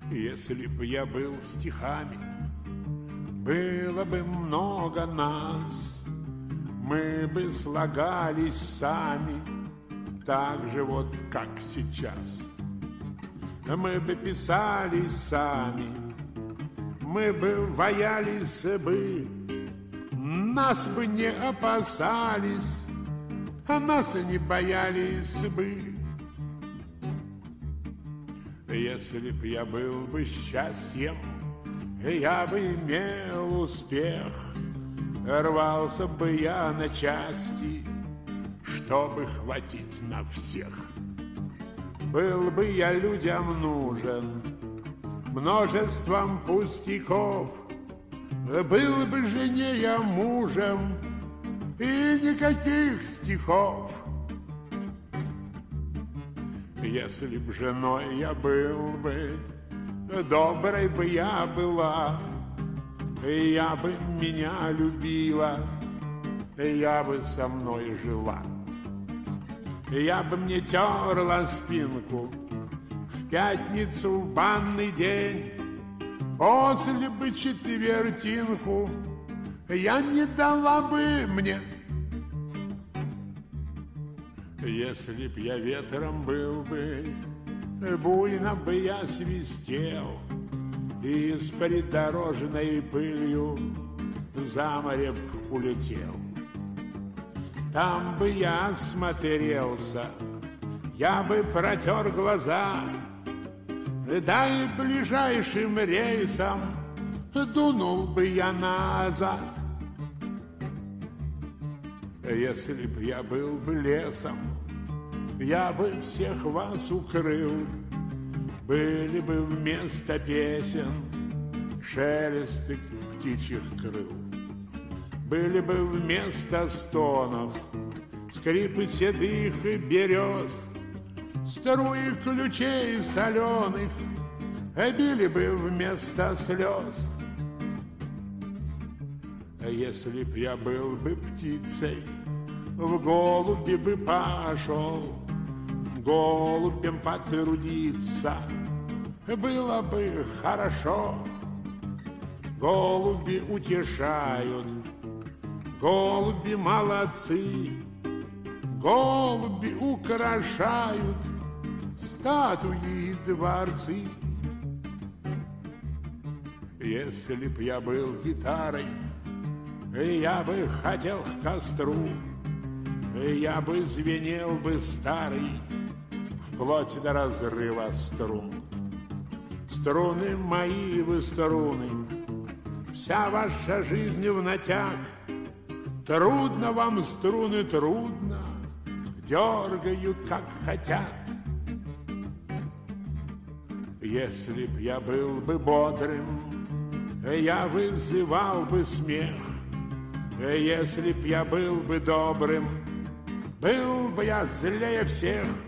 Если б я был стихами, было бы много нас, мы бы слагались сами, так же вот, как сейчас. Мы бы писали сами, мы бы боялись бы, нас бы не опасались, а нас и не боялись бы. Если б я был бы счастьем, я бы имел успех, рвался бы я на части, чтобы хватить на всех. Был бы я людям нужен множеством пустяков, был бы жене я мужем, и никаких стихов. Если б женой я был бы, доброй бы я была, я бы меня любила, я бы со мной жила. Я бы мне терла спинку в пятницу в банный день, после бы четвертинку я не дала бы мне. Если б я ветром был бы, буйно бы я свистел, и с придорожной пылью за море б улетел. Там бы я осмотрелся, я бы протер глаза, да и ближайшим рейсом дунул бы я назад. Если б я был бы лесом, я бы всех вас укрыл, были бы вместо песен шелесты птичьих крыл. Были бы вместо стонов скрипы седых и берез, струи ключей соленых били бы вместо слез. Если б я был бы птицей, в голуби бы пошел, голубем потрудиться было бы хорошо. Голуби утешают, голуби молодцы, голуби украшают статуи и дворцы. Если б я был гитарой, я бы хотел к костру, я бы звенел бы старый вплоть до разрыва струн. Струны мои вы струны, вся ваша жизнь в натяг. Трудно вам струны, трудно, дергают, как хотят. Если б я был бы бодрым, я вызывал бы смех. Если б я был бы добрым, был бы я злее всех.